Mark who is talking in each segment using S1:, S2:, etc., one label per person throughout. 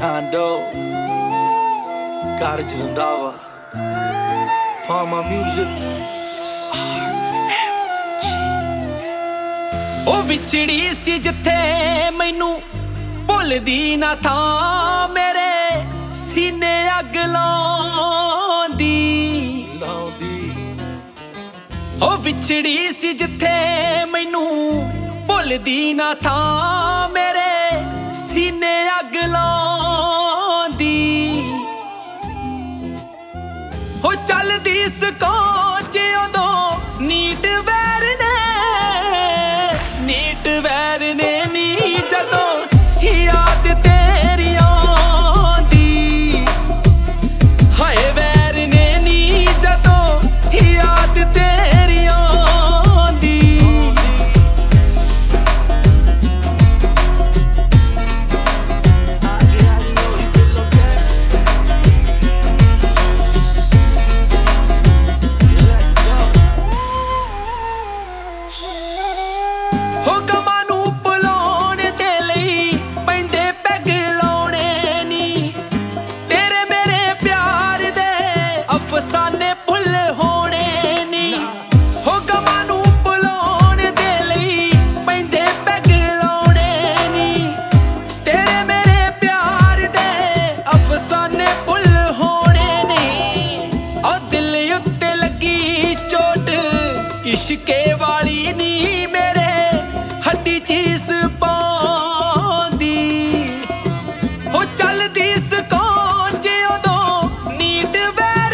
S1: Hondo, Garage Randava, Palma Music,
S2: ਉਹ ਵਿਛੜੀ ਸੀ ਜਿੱਥੇ ਮੈਨੂੰ ਭੁੱਲਦੀ ਨਾ ਥਾਂ ਮੇਰੇ ਸੀਨੇ ਅੱਗ ਲਾਉਂਦੀ ਉਹ ਵਿਛੜੀ ਸੀ ਜਿੱਥੇ ਮੈਨੂੰ ਭੁੱਲਦੀ ਨਾ ਥਾਂ ਮੇਰੇ ਸੀਨੇ ਅੱਗ ਲਾਉਂਦੀ ਹੋ ਚੱਲਦੀ ਸਕੋਚ ਉਦੋਂ ਨੀਟ ਵੈਰ ਨੇ ਨੀ ਜਦੋਂ ਯਾਦ ਤੇਰੀ ਆਉਂਦੀ ਹਾਏ ਵੈਰ ਨੇ ਨੀ ਜਦੋਂ ਯਾਦ ਤੇਰੀ ਆਉਂਦੀ ਹੋ ਗਮਾਂ ਨੂੰ ਭੁਲਾਉਣ ਦੇ ਲਈ ਪੈਂਦੇ ਪੈਗ ਲਾਉਣੇ ਨੀ ਤੇਰੇ ਮੇਰੇ ਪਿਆਰ ਦੇ ਅਫਸਾਨੇ ਭੁੱਲ ਹੋਣੇ ਨੀ ਹੋ ਗਮਾਂ ਨੂੰ ਭੁਲਾਉਣ ਦੇ ਲਈ ਪੈਂਦੇ ਪੈਗ ਲਾਉਣੇ ਨੀ ਤੇਰੇ ਮੇਰੇ ਪਿਆਰ ਦੇ ਅਫਸਾਨੇ ਭੁੱਲ ਹੋਣੇ ਨੀ ਉਹ ਦਿਲ ਉੱਤੇ ਲੱਗੀ ਚੋਟ ਇਸ਼ਕੇ ਵਾਲੀ ਨੀ ਮੇਰੇ ਹੱਡੀ ਚੀਜ਼ ਪਾਉਂਦੀ ਹੋ ਚੱਲਦੀ ਸਕੋਚ ਉਦੋਂ ਨੀਟ ਵੈਰ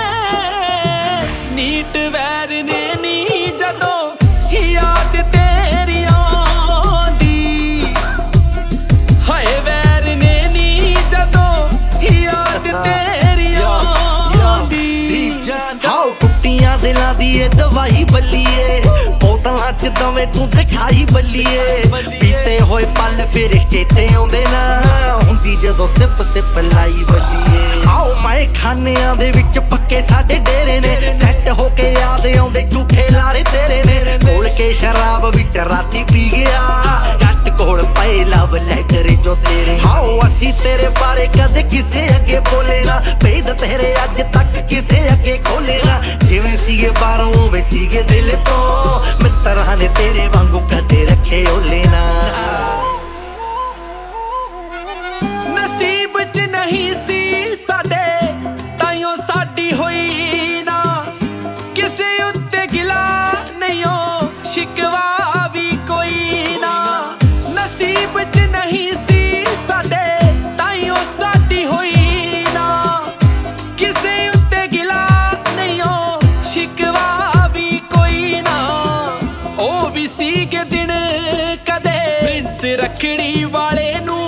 S2: ਨੇ ਨੀ ਜਦੋਂ ਯਾਦ ਤੇਰੀ ਆਉਂਦੀ ਹਾਏ ਵੈਰ ਨੇ ਨੀ ਜਦੋਂ ਯਾਦ ਤੇਰੀ ਆਉਂਦੀ
S3: ਹਾਓ ਕੁੱਟੀਆਂ ਦਿਲਾਂ ਦੀ ਏ ਦਵਾਈ ਬੱਲੀਏ ਬੋਤਲਾਂ ਚ ਦਵੇਂ ਤੂੰ ਦਿਖਾਈ ਬੱਲੀਏ ਬੀਤੇ ਹੋਏ ਪਲ ਫਿਰ ਚੇਤੇ ਆਉਂਦੇ ਨਾ ਹੁੰਦੀ ਜਦੋਂ ਸਿਪ ਸਿਪ ਲਾਈ ਬੱਲੀਏ ਆਓ ਮੈਂ ਖਾਨਿਆਂ ਦੇ ਵਿੱਚ ਪੱਕੇ ਸਾਡੇ ਡੇਰੇ ਨੇ ਸੈੱਟ ਹੋ ਕੇ ਯਾਦ ਆਉਂਦੇ ਝੂਠੇ ਲਾਰੇ ਤੇਰੇ ਨੇ ਕੋਲ ਕੇ ਸ਼ਰਾਬ ਵਿੱਚ ਰਾਤੀ ਪੀ ਗਿਆ ਜੱਟ ਕੋਲ ਪਏ ਲਵ ਲੈਟਰ ਜੋ ਤੇਰੇ ਹਾਓ ਅਸੀਂ ਤੇਰੇ ਬਾਰੇ ਕਦੇ ਕਿਸੇ ਅੱਗੇ ਬੋਲੇ ਨਾ ਭੇਦ ਤੇਰੇ ਅੱਜ ਤੱਕ ਕਿਸੇ ਅੱਗੇ ਖੋਲੇ ਨਾ ਜਿਵੇਂ ਸੀਗੇ ਬਾਹਰੋਂ ਵੇ ਸੀਗੇ ਦਿਲ ਤੋਂ ਮਿੱਤਰਾਂ ਨੇ ਤੇਰੇ ਵਾਂਗੂ ਕਦੇ ਰੱਖੇ ਓਲੇ ਨਾ
S2: ਨਸੀਬ ਚ ਨਹੀਂ ਸੀ ਸਾਡੇ ਤਾਈਓ ਸਾਡੀ ਹੋਈ ਨਾ ਕਿਸੇ ਉੱਤੇ ਗਿਲਾ ਨਹੀਂ ਸ਼ਿਕਵਾ ਵੀ ਕੋਈ ਨਾ ਨਸੀਬ ਚ ਨਹੀਂ ਸੀ ਸਾਡੇ ਤਾਈਓ ਸਾਡੀ ਹੋਈ ਨਾ ਕਿਸੇ ਉੱਤੇ ਗਿਲਾ ਨਹੀਂ ਸ਼ਿਕਵਾ ਵੀ ਕੋਈ ਨਾ ਉਹ ਵੀ ਸੀਗੇ ਦਿਨ ਕਦੇ ਪ੍ਰਿੰਸ ਰੱਖੜੀ ਵਾਲੇ ਨੂੰ